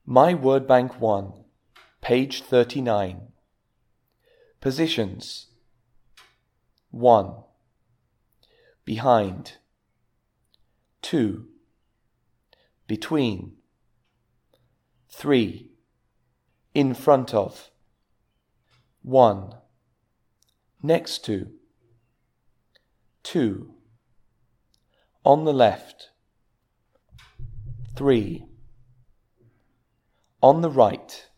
My Word Bank 1, page 39. Positions: 1. Behind. 2. Between. 3. In front of. 1. Next to. 2. On the left. 3. On the right.